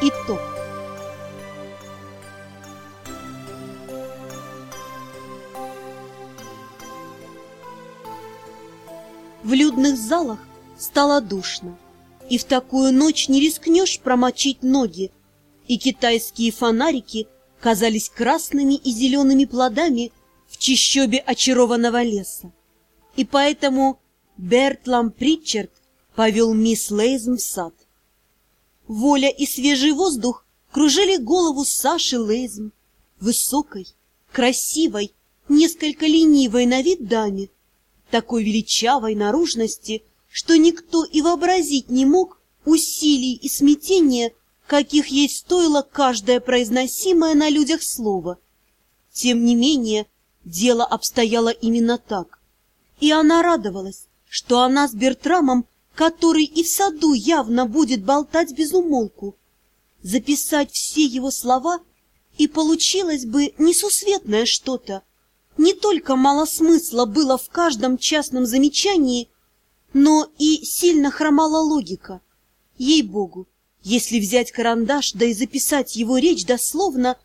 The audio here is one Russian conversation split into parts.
Итог. В людных залах стало душно, и в такую ночь не рискнешь промочить ноги, и китайские фонарики казались красными и зелеными плодами в чащобе очарованного леса. И поэтому Бертрам Притчард повел мисс Лейзм в сад. Воля и свежий воздух кружили голову Саши Лейзм, высокой, красивой, несколько ленивой на вид даме, такой величавой наружности, что никто и вообразить не мог усилий и смятения, каких ей стоило каждое произносимое на людях слово. Тем не менее, дело обстояло именно так, и она радовалась, что она с Бертрамом, который и в саду явно будет болтать без умолку, записать все его слова, и получилось бы несусветное что-то. Не только мало смысла было в каждом частном замечании, но и сильно хромала логика. Ей-богу, если взять карандаш, да и записать его речь дословно,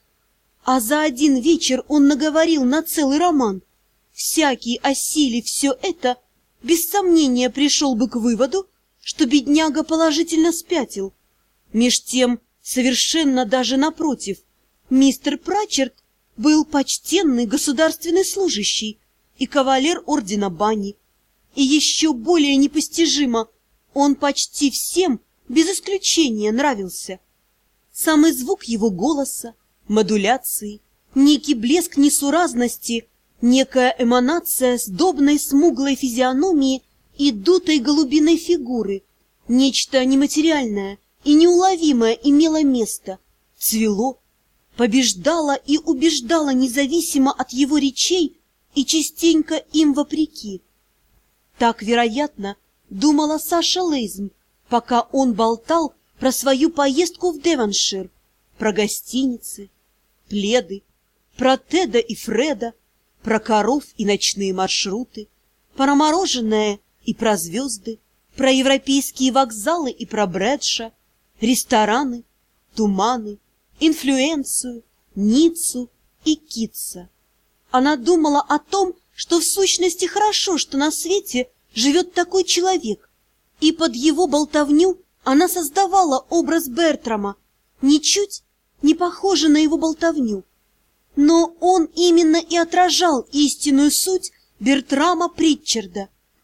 а за один вечер он наговорил на целый роман, всякий, осилив все это, без сомнения пришел бы к выводу, что бедняга положительно спятил. Меж тем, совершенно даже напротив, мистер Прачерд был почтенный государственный служащий и кавалер ордена Бани. И еще более непостижимо, он почти всем, без исключения, нравился. Самый звук его голоса, модуляции, некий блеск несуразности, некая эманация сдобной смуглой физиономии и дутой голубиной фигуры, нечто нематериальное и неуловимое имело место, цвело, побеждало и убеждало независимо от его речей и частенько им вопреки. Так, вероятно, думала Саша Лейзм, пока он болтал про свою поездку в Девоншир, про гостиницы, пледы, про Теда и Фреда, про коров и ночные маршруты, про мороженое и про звезды, про европейские вокзалы и про Брэдша, рестораны, туманы, инфлюенцию, Ниццу и Китса. Она думала о том, что в сущности хорошо, что на свете живет такой человек, и под его болтовню она создавала образ Бертрама, ничуть не похожий на его болтовню. Но он именно и отражал истинную суть Бертрама Притчарда,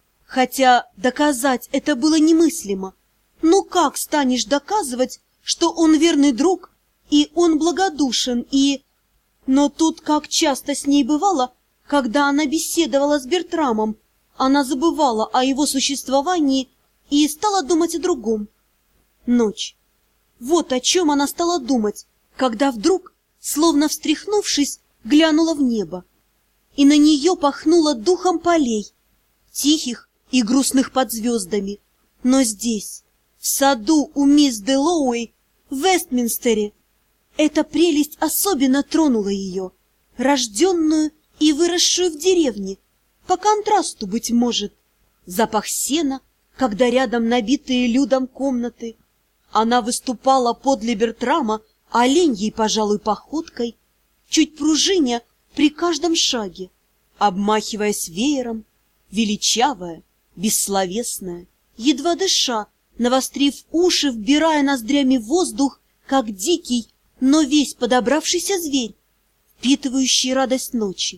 хотя доказать это было немыслимо. Ну как станешь доказывать, что он верный друг, и он благодушен, и... Но тут, как часто с ней бывало, когда она беседовала с Бертрамом, она забывала о его существовании и стала думать о другом. Ночь. Вот о чем она стала думать, когда вдруг, словно встряхнувшись, глянула в небо. И на нее пахнуло духом полей, тихих и грустных под звездами. Но здесь, в саду у мисс Дэллоуэй, в Вестминстере, эта прелесть особенно тронула ее, рожденную и выросшую в деревне, по контрасту, быть может. Запах сена, когда рядом набитые людом комнаты. Она выступала подле Бертрама оленьей, пожалуй, походкой, чуть пружиня при каждом шаге, обмахиваясь веером, величавая, бессловесная, едва дыша, навострив уши, вбирая ноздрями воздух, как дикий, но весь подобравшийся зверь, впитывающий радость ночи.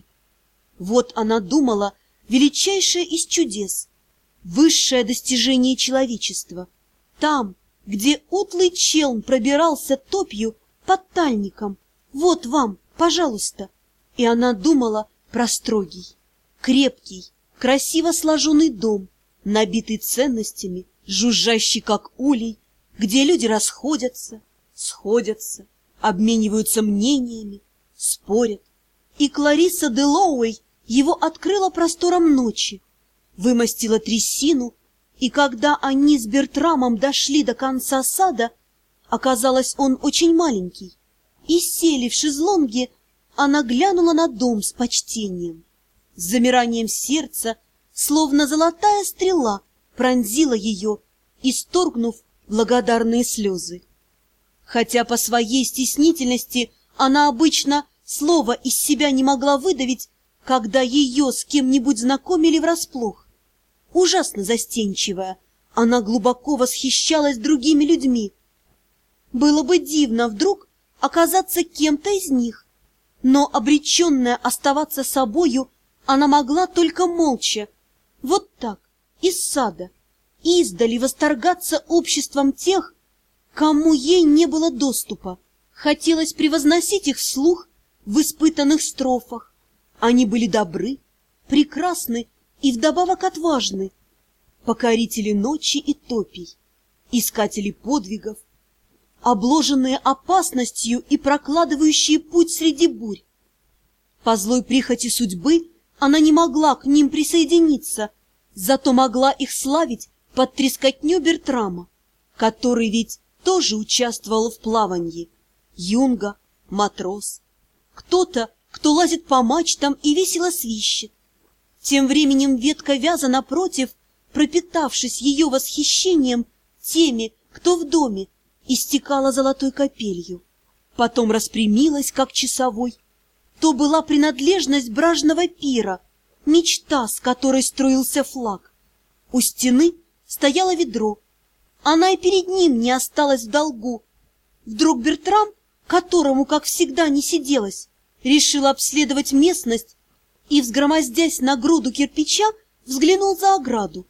Вот она думала, величайшее из чудес, высшее достижение человечества, там, где утлый челн пробирался топью под тальником. Вот вам, пожалуйста. И она думала про строгий, крепкий, красиво сложенный дом, набитый ценностями, жужжащий как улей, где люди расходятся, сходятся, обмениваются мнениями, спорят. И Клариса Дэллоуэй его открыла простором ночи, вымостила трясину, и когда они с Бертрамом дошли до конца сада, оказалось, он очень маленький, и сели в шезлонге, она глянула на дом с почтением. С замиранием сердца, словно золотая стрела, пронзила ее, исторгнув благодарные слезы. Хотя по своей стеснительности она обычно слова из себя не могла выдавить, когда ее с кем-нибудь знакомили врасплох. Ужасно застенчивая, она глубоко восхищалась другими людьми. Было бы дивно вдруг оказаться кем-то из них, но, обреченная оставаться собою, она могла только молча, вот так, из сада, издали восторгаться обществом тех, кому ей не было доступа. Хотелось превозносить их вслух в испытанных строфах. Они были добры, прекрасны и вдобавок отважны, покорители ночи и топий, искатели подвигов, обложенные опасностью и прокладывающие путь среди бурь. По злой прихоти судьбы она не могла к ним присоединиться, зато могла их славить под трескотню Бертрама, который ведь тоже участвовал в плавании. Юнга, матрос, кто-то, кто лазит по мачтам и весело свищет. Тем временем ветка вяза напротив, пропитавшись ее восхищением теми, кто в доме, истекала золотой капелью. Потом распрямилась, как часовой. То была принадлежность бражного пира, мечта, с которой строился флаг. У стены стояло ведро. Она и перед ним не осталась в долгу. Вдруг Бертрам, которому, как всегда, не сиделось, решил обследовать местность и, взгромоздясь на груду кирпича, взглянул за ограду.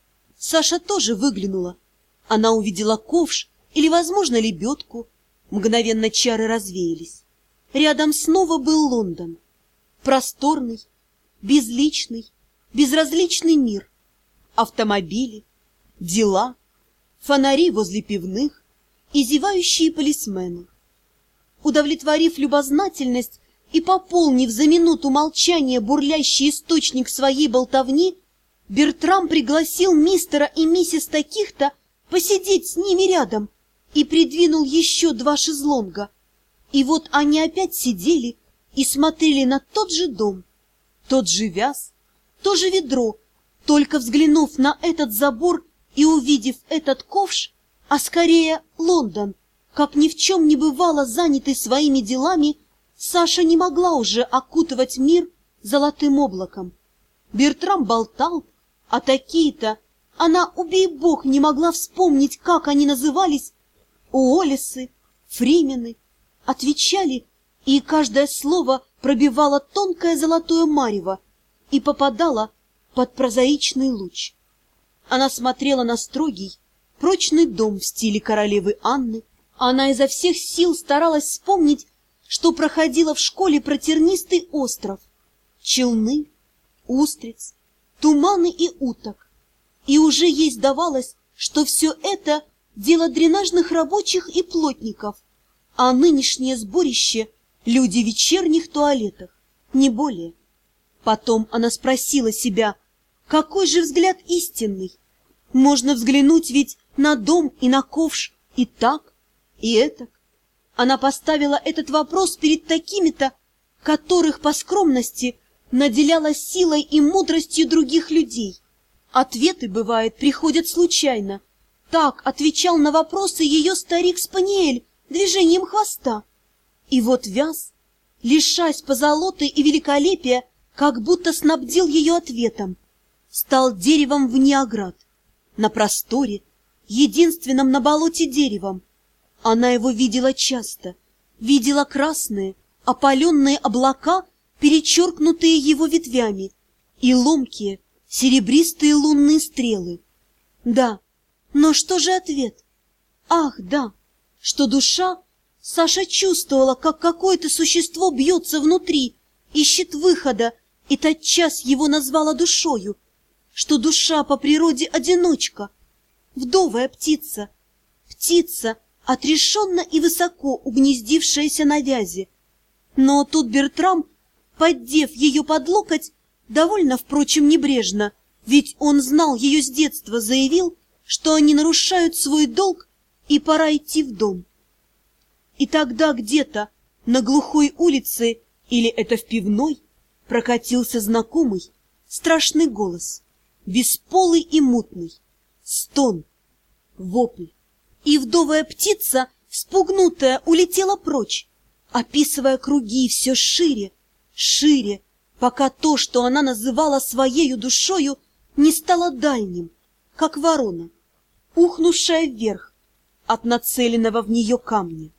Саша тоже выглянула. Она увидела ковш или, возможно, лебедку. Мгновенно чары развеялись. Рядом снова был Лондон. Просторный, безличный, безразличный мир. Автомобили, дела, фонари возле пивных и зевающие полисмены. Удовлетворив любознательность и пополнив за минуту молчания бурлящий источник своей болтовни, Бертрам пригласил мистера и миссис таких-то посидеть с ними рядом и придвинул еще 2 шезлонга. И вот они опять сидели и смотрели на тот же дом, тот же вяз, то же ведро, только взглянув на этот забор и увидев этот ковш, а скорее Лондон, как ни в чем не бывало занятый своими делами, Саша не могла уже окутывать мир золотым облаком. Бертрам болтал, а такие-то, она, убей бог, не могла вспомнить, как они назывались, Уоллесы, Фримены, отвечали, и каждое слово пробивало тонкое золотое марево и попадало под прозаичный луч. Она смотрела на строгий, прочный дом в стиле королевы Анны. Она изо всех сил старалась вспомнить, что проходила в школе про тернистый остров, челны, устриц, туманы и уток. И уже ей сдавалось, что все это дело дренажных рабочих и плотников, а нынешнее сборище — люди в вечерних туалетах, не более. Потом она спросила себя, какой же взгляд истинный? Можно взглянуть ведь на дом и на ковш и так, и этак. Она поставила этот вопрос перед такими-то, которых по скромности наделяла силой и мудростью других людей. Ответы, бывает, приходят случайно. Так отвечал на вопросы ее старик-спаниель движением хвоста. И вот вяз, лишась позолоты и великолепия, как будто снабдил ее ответом, стал деревом вне оград, на просторе, единственном на болоте деревом. Она его видела часто, видела красные, опаленные облака, перечеркнутые его ветвями, и ломкие, серебристые лунные стрелы. Да, но что же ответ? Ах, да, что душа, Саша чувствовала, как какое-то существо бьется внутри, ищет выхода, и тотчас его назвала душою, что душа по природе одиночка, вдовая птица, птица, отрешенно и высоко угнездившаяся на вязи. Но тут Бертрам, поддев ее под локоть, довольно, впрочем, небрежно, ведь он знал ее с детства, заявил, что они нарушают свой долг и пора идти в дом. И тогда где-то на глухой улице, или это в пивной, прокатился знакомый, страшный голос, бесполый и мутный, стон, вопль. И вдовая птица спугнутая, улетела прочь, описывая круги все шире, шире, пока то, что она называла своею душою, не стало дальним, как ворона, ухнувшая вверх от нацеленного в нее камня.